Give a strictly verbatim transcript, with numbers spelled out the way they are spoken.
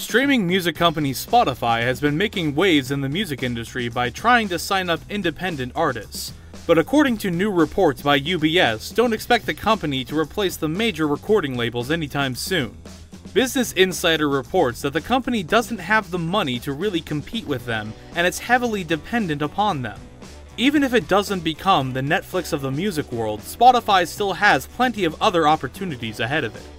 Streaming music company Spotify has been making waves in the music industry by trying to sign up independent artists. But according to new reports by U B S, don't expect the company to replace the major recording labels anytime soon. Business Insider reports that the company doesn't have the money to really compete with them, and it's heavily dependent upon them. Even if it doesn't become the Netflix of the music world, Spotify still has plenty of other opportunities ahead of it.